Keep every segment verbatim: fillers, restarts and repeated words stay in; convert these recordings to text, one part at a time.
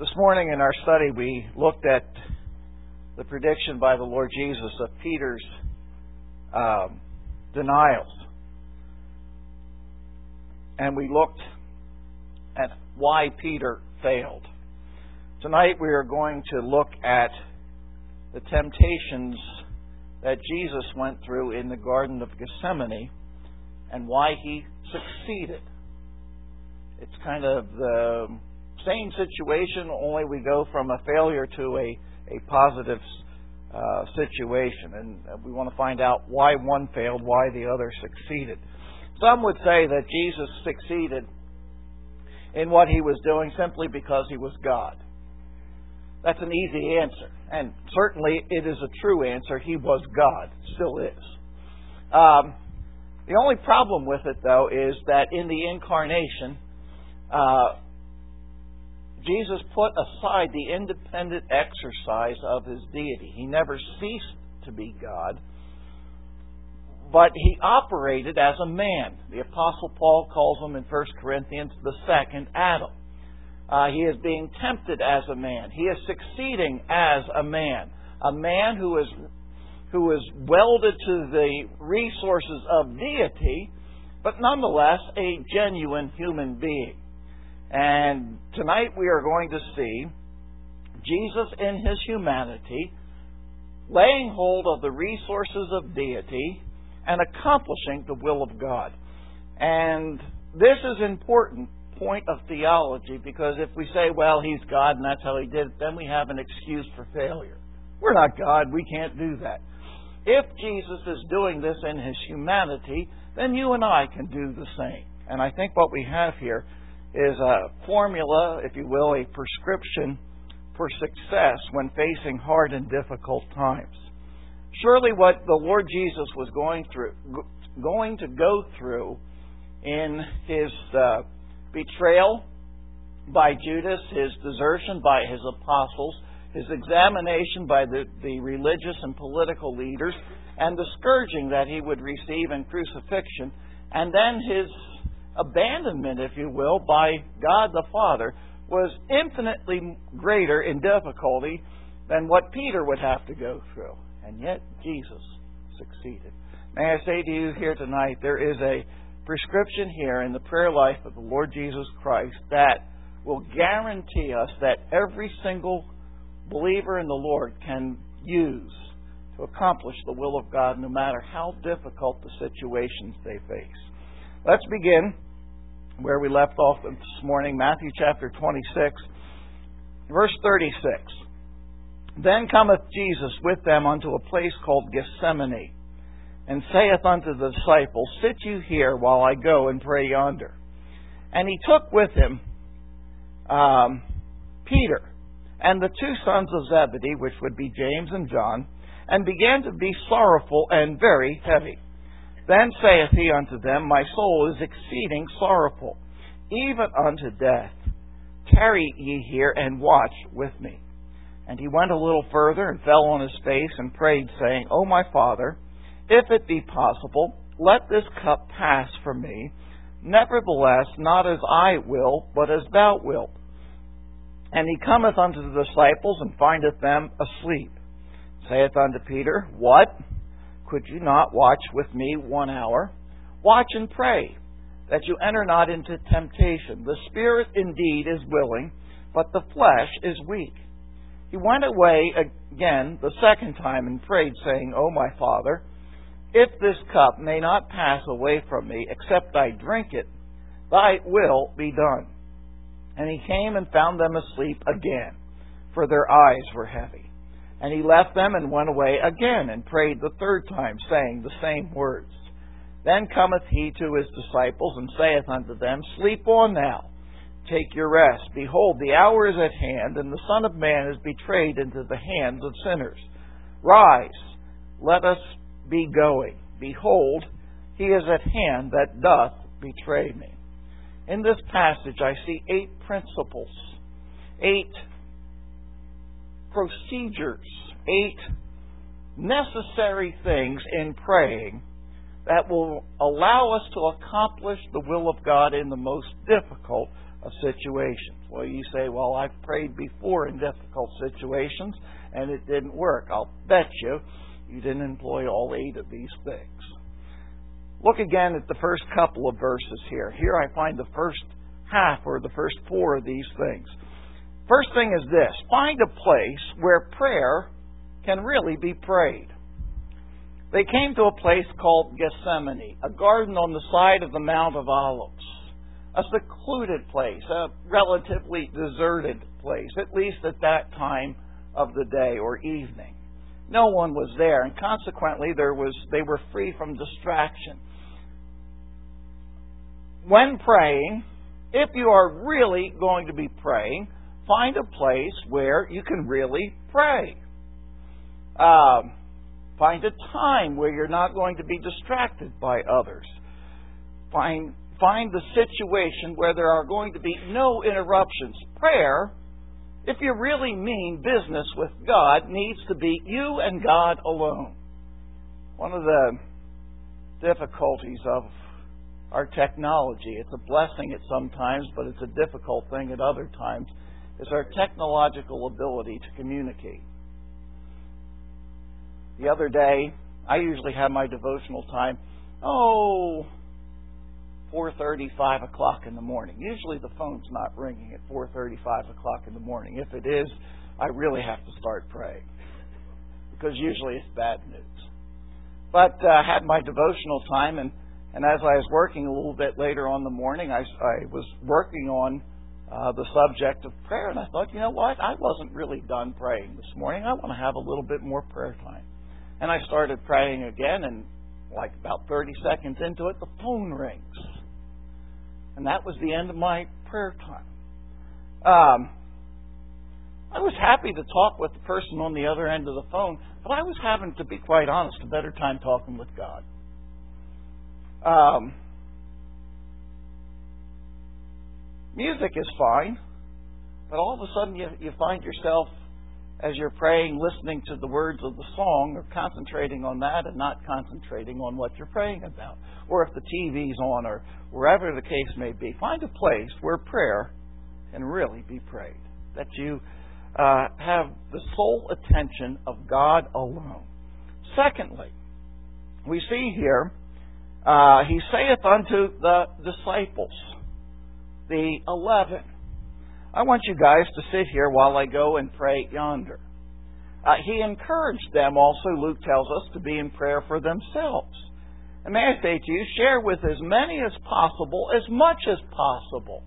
This morning in our study we looked at the prediction by the Lord Jesus of Peter's um, denials. And we looked at why Peter failed. Tonight we are going to look at the temptations that Jesus went through in the Garden of Gethsemane and why he succeeded. It's kind of the same situation, only we go from a failure to a, a positive uh, situation. And we want to find out why one failed, why the other succeeded. Some would say that Jesus succeeded in what he was doing simply because he was God. That's an easy answer. And certainly it is a true answer. He was God. Still is. Um, the only problem with it, though, is that in the incarnation, uh, Jesus put aside the independent exercise of his deity. He never ceased to be God, but he operated as a man. The Apostle Paul calls him in First Corinthians the second Adam. Uh, he is being tempted as a man. He is succeeding as a man. A man who is who is welded to the resources of deity, but nonetheless a genuine human being. And tonight we are going to see Jesus in his humanity laying hold of the resources of deity and accomplishing the will of God. And this is an important point of theology, because if we say, well, he's God and that's how he did it, then we have an excuse for failure. We're not God. We can't do that. If Jesus is doing this in his humanity, then you and I can do the same. And I think what we have here is a formula, if you will, a prescription for success when facing hard and difficult times. Surely what the Lord Jesus was going through, going to go through in his uh, betrayal by Judas, his desertion by his apostles, his examination by the, the religious and political leaders, and the scourging that he would receive in crucifixion, and then his abandonment, if you will, by God the Father, was infinitely greater in difficulty than what Peter would have to go through. And yet Jesus succeeded. May I say to you here tonight, there is a prescription here in the prayer life of the Lord Jesus Christ that will guarantee us that every single believer in the Lord can use to accomplish the will of God, no matter how difficult the situations they face. Let's begin where we left off this morning, Matthew chapter twenty-six, verse thirty-six. Then cometh Jesus with them unto a place called Gethsemane, and saith unto the disciples, Sit you here while I go and pray yonder. And he took with him um, Peter and the two sons of Zebedee, which would be James and John, and began to be sorrowful and very heavy. Then saith he unto them, My soul is exceeding sorrowful, even unto death. Tarry ye here and watch with me. And he went a little further and fell on his face and prayed, saying, O my Father, if it be possible, let this cup pass from me. Nevertheless, not as I will, but as thou wilt. And he cometh unto the disciples and findeth them asleep. Saith unto Peter, What? Could you not watch with me one hour? Watch and pray, that you enter not into temptation. The spirit indeed is willing, but the flesh is weak. He went away again the second time and prayed, saying, O my Father, if this cup may not pass away from me, except I drink it, thy will be done. And he came and found them asleep again, for their eyes were heavy. And he left them and went away again and prayed the third time, saying the same words. Then cometh he to his disciples and saith unto them, Sleep on now, take your rest. Behold, the hour is at hand, and the Son of Man is betrayed into the hands of sinners. Rise, let us be going. Behold, he is at hand that doth betray me. In this passage I see eight principles, eight procedures, eight necessary things in praying that will allow us to accomplish the will of God in the most difficult of situations. Well, you say, well, I've prayed before in difficult situations and it didn't work. I'll bet you you didn't employ all eight of these things. Look again at the first couple of verses here. Here I find the first half or the first four of these things. First thing is this: find a place where prayer can really be prayed. They came to a place called Gethsemane, a garden on the side of the Mount of Olives, a secluded place, a relatively deserted place, at least at that time of the day or evening. No one was there, and consequently there was they were free from distraction. When praying, if you are really going to be praying, find a place where you can really pray. Um, find a time where you're not going to be distracted by others. Find find the situation where there are going to be no interruptions. Prayer, if you really mean business with God, needs to be you and God alone. One of the difficulties of our technology, it's a blessing at some times, but it's a difficult thing at other times, is our technological ability to communicate. The other day, I usually have my devotional time, oh, four thirty, five o'clock in the morning. Usually the phone's not ringing at four thirty, five o'clock in the morning. If it is, I really have to start praying, because usually it's bad news. But I uh, had my devotional time, and, and as I was working a little bit later on in the morning, I, I was working on uh, the subject of prayer, and I thought, you know what? I wasn't really done praying this morning. I want to have a little bit more prayer time. And I started praying again, and like about thirty seconds into it, the phone rings. And that was the end of my prayer time. Um, I was happy to talk with the person on the other end of the phone, but I was having, to be quite honest, a better time talking with God. Um, music is fine, but all of a sudden you, you find yourself, as you're praying, listening to the words of the song, or concentrating on that and not concentrating on what you're praying about. Or if the T V's on, or wherever the case may be, find a place where prayer can really be prayed. That you uh, have the sole attention of God alone. Secondly, we see here, uh, He saith unto the disciples, the eleven, I want you guys to sit here while I go and pray yonder. Uh, he encouraged them also, Luke tells us, to be in prayer for themselves. And may I say to you, share with as many as possible, as much as possible.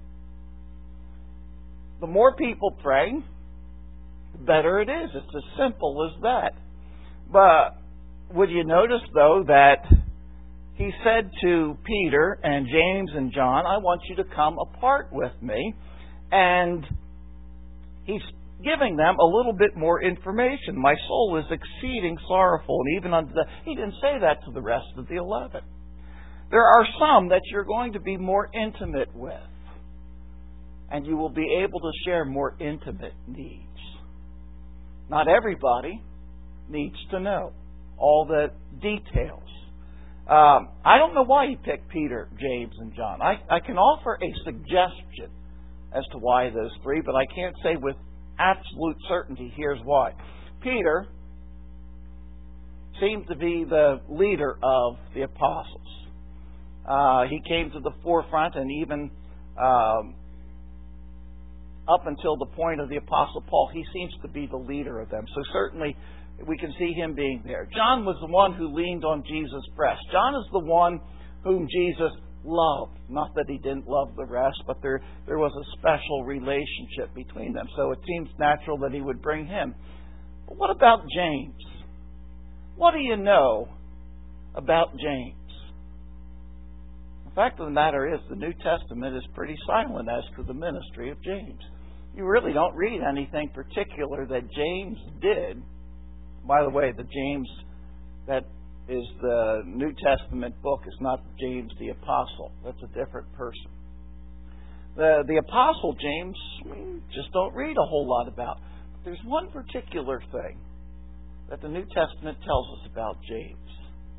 The more people pray, the better it is. It's as simple as that. But would you notice, though, that He said to Peter and James and John, I want you to come apart with me. And He's giving them a little bit more information. My soul is exceeding sorrowful, and even unto the... He didn't say that to the rest of the eleven. There are some that you're going to be more intimate with, and you will be able to share more intimate needs. Not everybody needs to know all the details. Um, I don't know why He picked Peter, James, and John. I, I can offer a suggestion as to why those three, but I can't say with absolute certainty here's why. Peter seemed to be the leader of the apostles. Uh, he came to the forefront, and even um, up until the point of the Apostle Paul, he seems to be the leader of them. So certainly we can see him being there. John was the one who leaned on Jesus' breast. John is the one whom Jesus loved. Not that He didn't love the rest, but there, there was a special relationship between them. So it seems natural that He would bring him. But what about James? What do you know about James? The fact of the matter is, the New Testament is pretty silent as to the ministry of James. You really don't read anything particular that James did. By the way, the James that is the New Testament book is not James the Apostle. That's a different person. The, the Apostle James, we just don't read a whole lot about. But there's one particular thing that the New Testament tells us about James.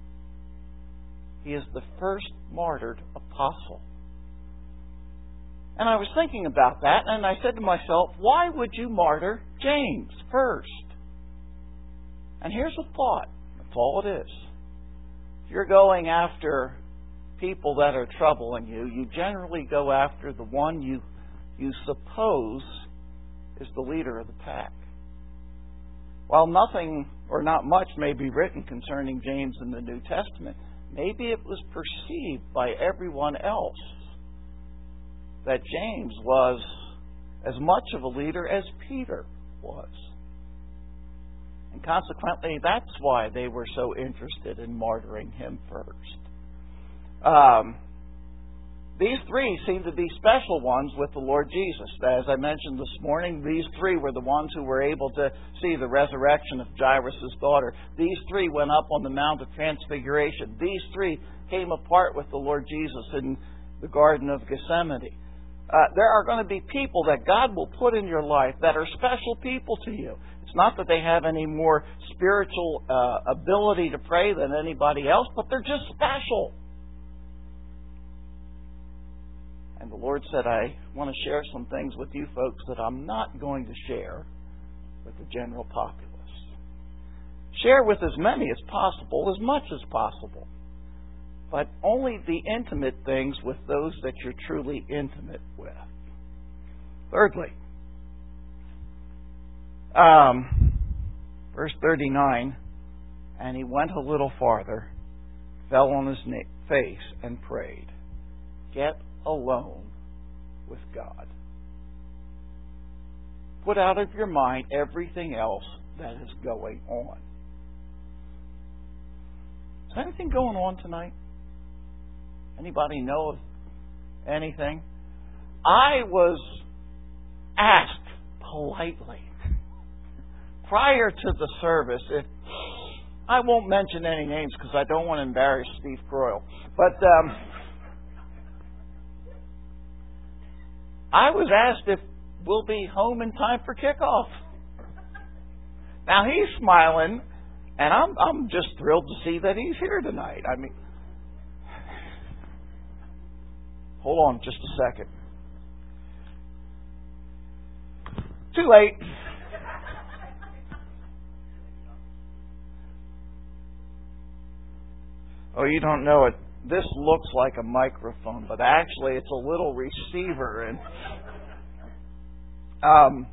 He is the first martyred apostle. And I was thinking about that, and I said to myself, why would you martyr James first? And here's a thought. That's all it is. If you're going after people that are troubling you, you generally go after the one you, you suppose is the leader of the pack. While nothing or not much may be written concerning James in the New Testament, maybe it was perceived by everyone else that James was as much of a leader as Peter was. And consequently, that's why they were so interested in martyring him first. Um, these three seem to be special ones with the Lord Jesus. As I mentioned this morning, these three were the ones who were able to see the resurrection of Jairus' daughter. These three went up on the Mount of Transfiguration. These three came apart with the Lord Jesus in the Garden of Gethsemane. Uh, there are going to be people that God will put in your life that are special people to you. It's not that they have any more spiritual uh, ability to pray than anybody else, but they're just special. And the Lord said, I want to share some things with you folks that I'm not going to share with the general populace. Share with as many as possible, as much as possible. But only the intimate things with those that you're truly intimate with. Thirdly, um, verse thirty-nine, and he went a little farther, fell on his face, and prayed, get alone with God. Put out of your mind everything else that is going on. Is there anything going on tonight? Anybody know of anything? I was asked politely prior to the service, if I won't mention any names because I don't want to embarrass Steve Croyle, but um, I was asked if we'll be home in time for kickoff. Now he's smiling, and I'm I'm just thrilled to see that he's here tonight. I mean, hold on just a second. Too late. Oh, you don't know it. This looks like a microphone, but actually it's a little receiver. And um,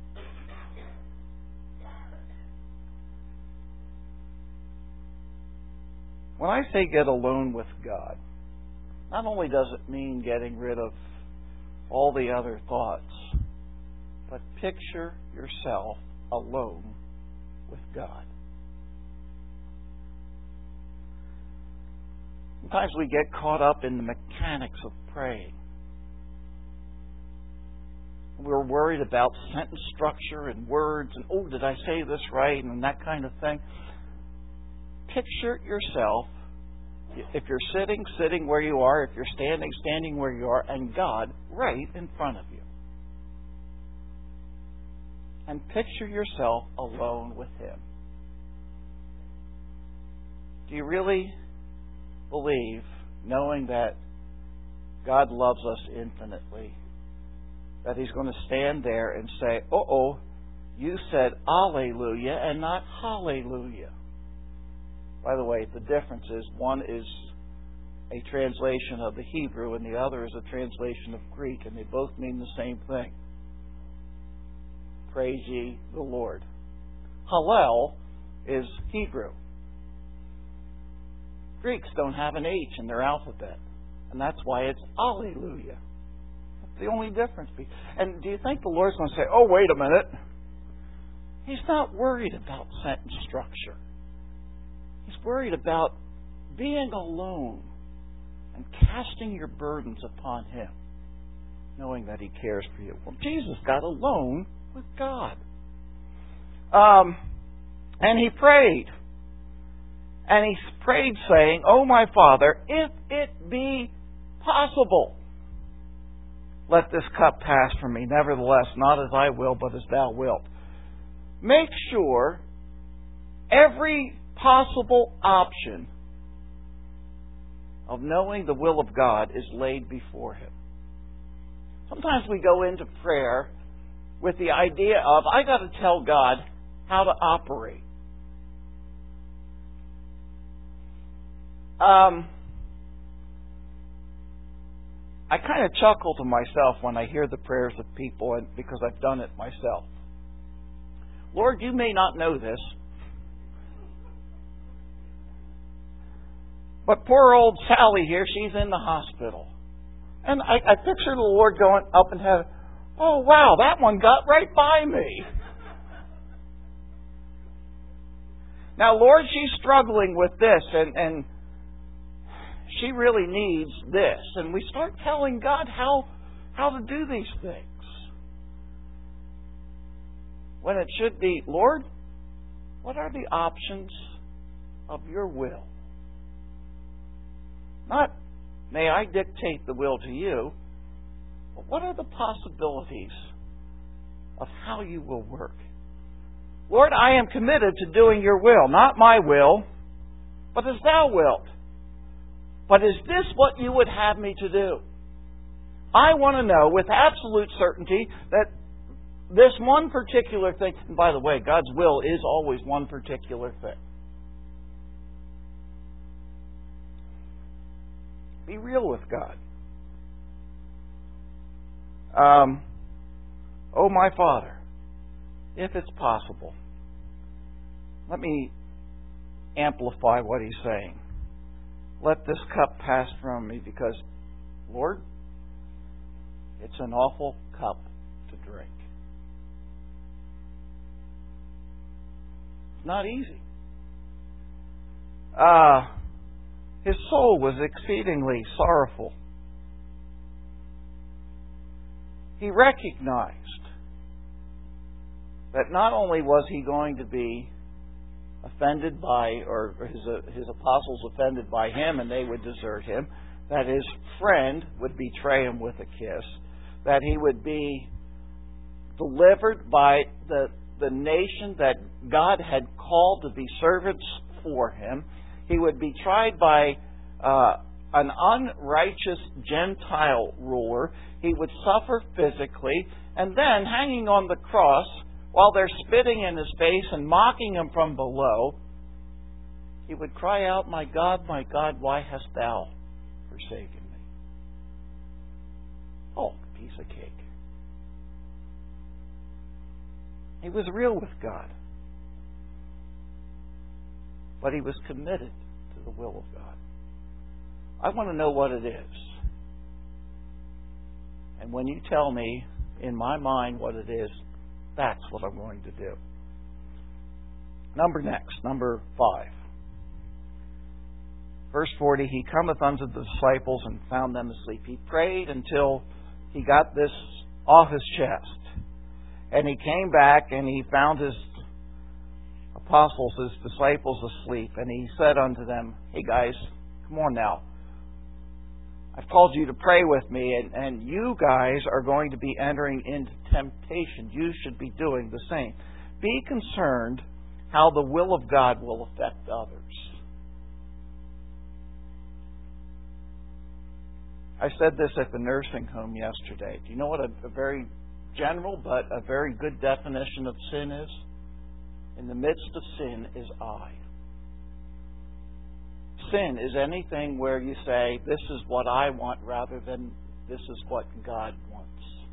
when I say get alone with God, not only does it mean getting rid of all the other thoughts, but picture yourself alone with God. Sometimes we get caught up in the mechanics of praying. We're worried about sentence structure and words and, oh, did I say this right? And that kind of thing. Picture yourself, if you're sitting, sitting where you are, if you're standing, standing where you are, and God right in front of you. And picture yourself alone with Him. Do you really believe, knowing that God loves us infinitely, that He's going to stand there and say, uh-oh, you said Alleluia and not Hallelujah? By the way, the difference is one is a translation of the Hebrew and the other is a translation of Greek, and they both mean the same thing. Praise ye the Lord. Hallel is Hebrew. Greeks don't have an H in their alphabet, and that's why it's Alleluia. That's the only difference. And do you think the Lord's going to say, oh, wait a minute? He's not worried about sentence structure. He's worried about being alone and casting your burdens upon Him, knowing that He cares for you. Well, Jesus got alone with God. Um, and He prayed. And He prayed saying, oh, my Father, if it be possible, let this cup pass from me. Nevertheless, not as I will, but as Thou wilt. Make sure every possible option of knowing the will of God is laid before Him. Sometimes we go into prayer with the idea of, I got to tell God how to operate. Um, I kind of chuckle to myself when I hear the prayers of people, and because I've done it myself. Lord, you may not know this, but poor old Sally here, she's in the hospital. And I, I picture the Lord going up in heaven, oh wow, that one got right by me. Now, Lord, she's struggling with this, and, and she really needs this. And we start telling God how, how to do these things. When it should be, Lord, what are the options of your will? Not, may I dictate the will to you, but what are the possibilities of how you will work? Lord, I am committed to doing your will, not my will, but as thou wilt. But is this what you would have me to do? I want to know with absolute certainty that this one particular thing, and by the way, God's will is always one particular thing. Be real with God. Um, oh, my Father, if it's possible, let me amplify what he's saying. Let this cup pass from me because, Lord, it's an awful cup to drink. It's not easy. Uh, his soul was exceedingly sorrowful. He recognized that not only was he going to be offended by, or his, uh, his apostles offended by him and they would desert him, that his friend would betray him with a kiss, that he would be delivered by the, the nation that God had called to be servants for him. He would be tried by uh, an unrighteous Gentile ruler. He would suffer physically, and then hanging on the cross, while they're spitting in his face and mocking him from below, he would cry out, my God, my God, why hast thou forsaken me? Oh, piece of cake. He was real with God. But he was committed to the will of God. I want to know what it is. And when you tell me in my mind what it is, that's what I'm going to do. Number next, number five. Verse forty, he cometh unto the disciples and found them asleep. He prayed until he got this off his chest. And he came back and he found his apostles, his disciples asleep. And he said unto them, hey guys, come on now. I've called you to pray with me, and, and you guys are going to be entering into temptation. You should be doing the same. Be concerned how the will of God will affect others. I said this at the nursing home yesterday. Do you know what a, a very general but a very good definition of sin is? In the midst of sin is I. Sin is anything where you say, this is what I want rather than this is what God wants.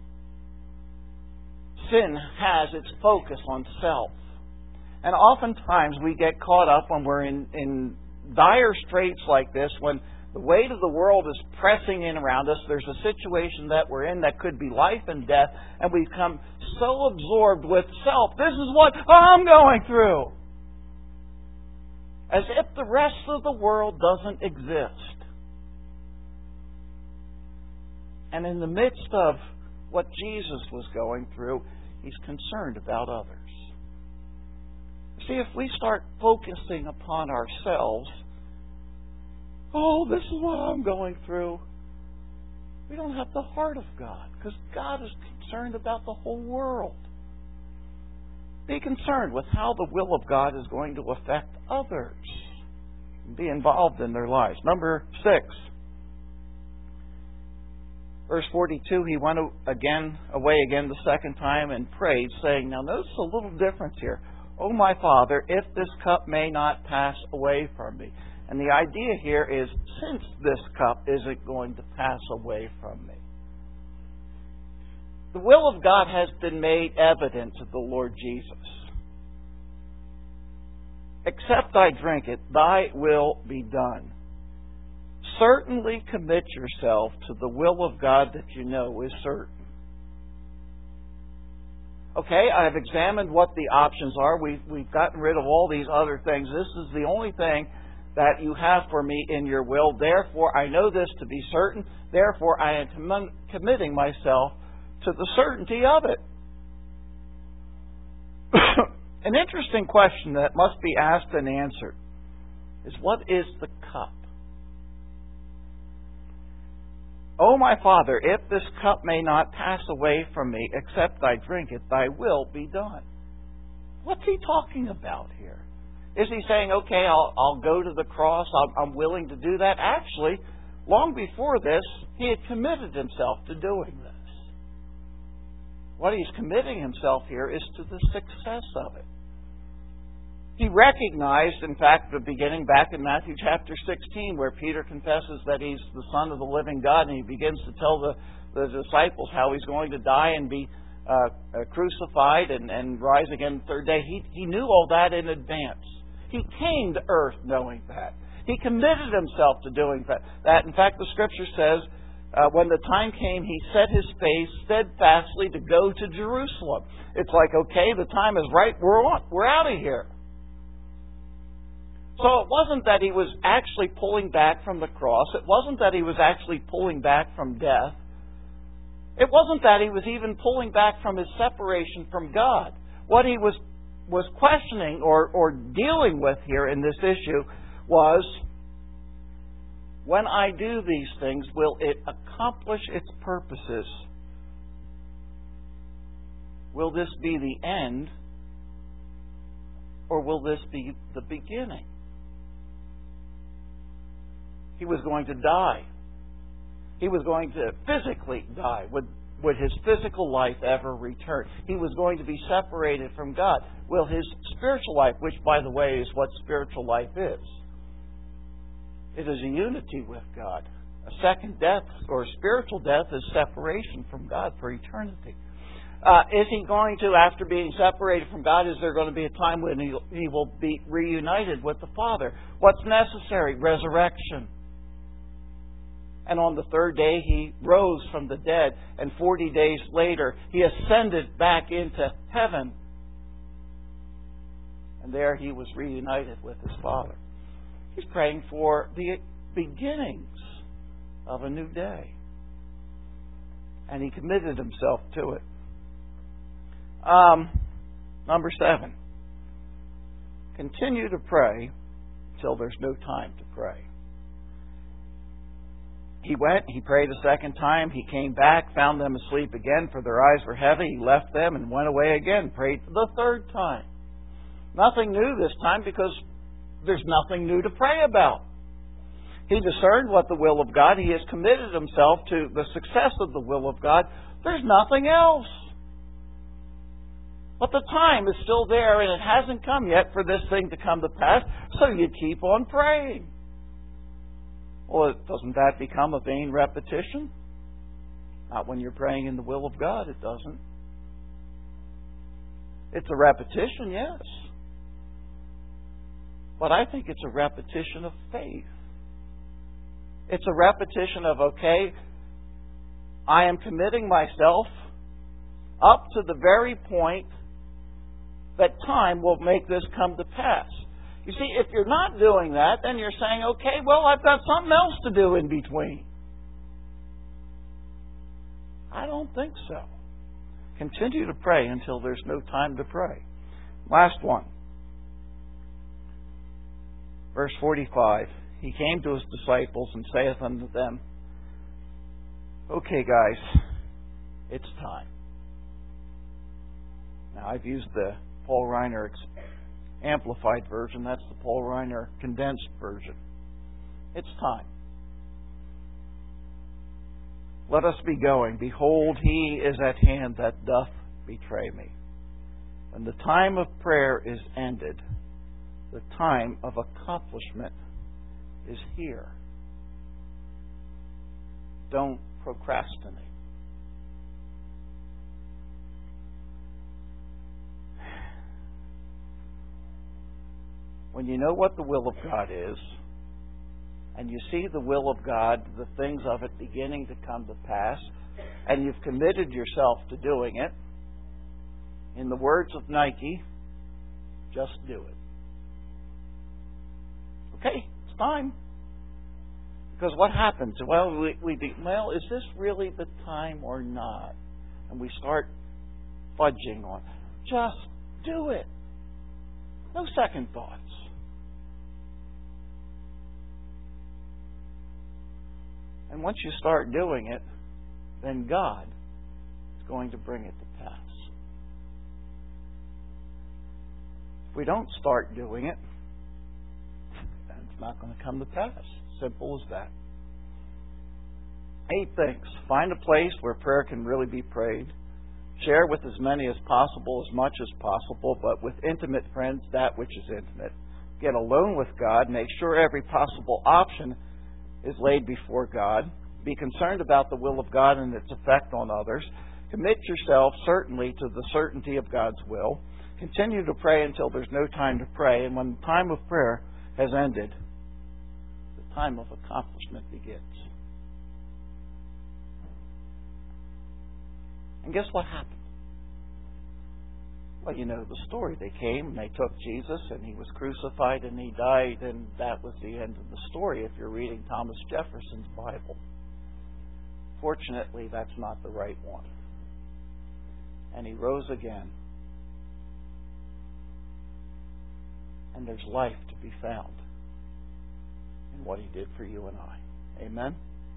Sin has its focus on self. And oftentimes we get caught up when we're in, in dire straits like this, when the weight of the world is pressing in around us. There's a situation that we're in that could be life and death, and we become so absorbed with self. This is what I'm going through. As if the rest of the world doesn't exist. And in the midst of what Jesus was going through, he's concerned about others. See, if we start focusing upon ourselves, oh, this is what I'm going through, we don't have the heart of God, because God is concerned about the whole world. Be concerned with how the will of God is going to affect others. Be involved in their lives. Number six. Verse forty-two, he went again away again the second time and prayed, saying, now notice a little difference here. O my Father, if this cup may not pass away from me. And the idea here is, since this cup isn't going to pass away from me. The will of God has been made evident to the Lord Jesus. Except I drink it, thy will be done. Certainly commit yourself to the will of God that you know is certain. Okay, I've examined what the options are. We've, we've gotten rid of all these other things. This is the only thing that you have for me in your will. Therefore, I know this to be certain. Therefore, I am comm- committing myself to the certainty of it. An interesting question that must be asked and answered is, what is the cup? O my Father, if this cup may not pass away from me, except I drink it, thy will be done. What's he talking about here? Is he saying, okay, I'll, I'll go to the cross, I'm, I'm willing to do that? Actually, long before this, he had committed himself to doing this. What he's committing himself here is to the success of it. He recognized, in fact, the beginning back in Matthew chapter sixteen, where Peter confesses that he's the Son of the living God, and he begins to tell the, the disciples how he's going to die and be uh, uh, crucified and, and rise again the third day. He, he knew all that in advance. He came to earth knowing that. He committed himself to doing that. that. In fact, the Scripture says, uh, when the time came, he set his face steadfastly to go to Jerusalem. It's like, okay, the time is right, we're on, we're out of here. So it wasn't that he was actually pulling back from the cross. It wasn't that he was actually pulling back from death. It wasn't that he was even pulling back from his separation from God. What he was was questioning or, or dealing with here in this issue was, when I do these things, will it accomplish its purposes? Will this be the end, or will this be the beginning? He was going to die. He was going to physically die. Would, would his physical life ever return? He was going to be separated from God. Will his spiritual life, which, by the way, is what spiritual life is, it is a unity with God. A second death, or spiritual death, is separation from God for eternity. Uh, is he going to, after being separated from God, is there going to be a time when he, he will be reunited with the Father? What's necessary? Resurrection. And on the third day, he rose from the dead. And forty days later, he ascended back into heaven. And there he was reunited with his Father. He's praying for the beginnings of a new day. And he committed himself to it. Um, number seven. Continue to pray until there's no time to pray. He went, he prayed a second time, he came back, found them asleep again, for their eyes were heavy. He left them and went away again, prayed for the third time. Nothing new this time, because there's nothing new to pray about. He discerned what the will of God. He has committed himself to the success of the will of God. There's nothing else. But the time is still there, and it hasn't come yet for this thing to come to pass, so you keep on praying. Well, doesn't that become a vain repetition? Not when you're praying in the will of God, it doesn't. It's a repetition, yes. But I think it's a repetition of faith. It's a repetition of, okay, I am committing myself up to the very point that time will make this come to pass. You see, if you're not doing that, then you're saying, okay, well, I've got something else to do in between. I don't think so. Continue to pray until there's no time to pray. Last one. Verse forty-five. He came to his disciples and saith unto them, okay, guys, it's time. Now, I've used the Paul Reiner Amplified version. That's the Paul Reiner condensed version. It's time. Let us be going. Behold, he is at hand that doth betray me. When the time of prayer is ended, the time of accomplishment is here. Don't procrastinate. When you know what the will of God is, and you see the will of God, the things of it beginning to come to pass, and you've committed yourself to doing it, in the words of Nike, just do it. Okay, it's time. Because what happens? Well, we, we think, well, is this really the time or not? And we start fudging on it. Just do it. No second thoughts. And once you start doing it, then God is going to bring it to pass. If we don't start doing it, then it's not going to come to pass. Simple as that. Eight things. Find a place where prayer can really be prayed. Share with as many as possible, as much as possible, but with intimate friends, that which is intimate. Get alone with God. Make sure every possible option is laid before God. Be concerned about the will of God and its effect on others. Commit yourself certainly to the certainty of God's will. Continue to pray until there's no time to pray. And when the time of prayer has ended, the time of accomplishment begins. And guess what happened? Well, you know the story. They came and they took Jesus and he was crucified and he died, and that was the end of the story if you're reading Thomas Jefferson's Bible. Fortunately, that's not the right one. And he rose again. And there's life to be found in what he did for you and I. Amen?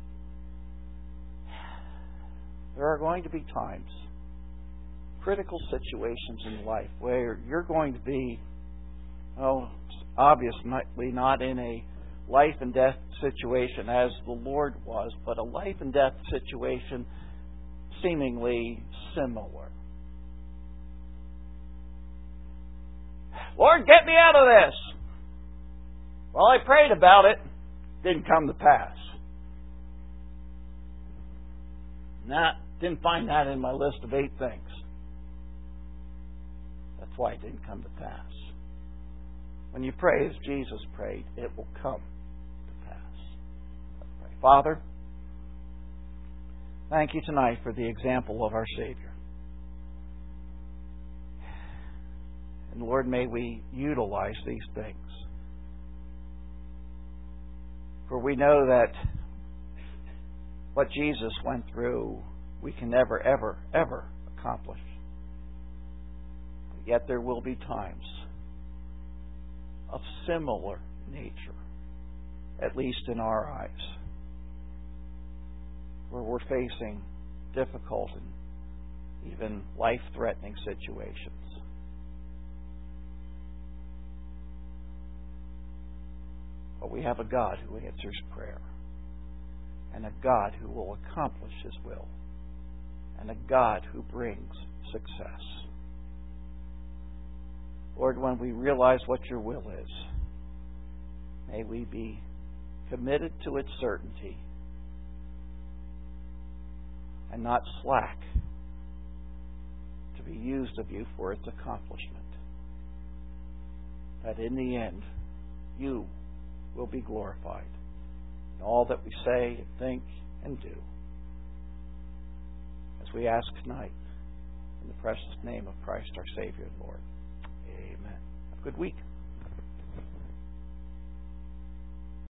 There are going to be times, critical situations in life, where you're going to be, well, obviously not in a life and death situation as the Lord was, but a life and death situation seemingly similar. Lord, get me out of this! Well, I prayed about it. Didn't come to pass. Nah, didn't find that in my list of eight things. That's why it didn't come to pass. When you pray as Jesus prayed, it will come to pass. Let's pray. Father, thank you tonight for the example of our Savior. And Lord, may we utilize these things. For we know that what Jesus went through, we can never, ever, ever accomplish. But yet there will be times of similar nature, at least in our eyes, where we're facing difficult and even life-threatening situations. But we have a God who answers prayer, and a God who will accomplish His will, and a God who brings success. Lord, when we realize what your will is, may we be committed to its certainty and not slack to be used of you for its accomplishment. That in the end, you will be glorified in all that we say and think and do. As we ask tonight, in the precious name of Christ our Savior and Lord. Amen. Have a good week.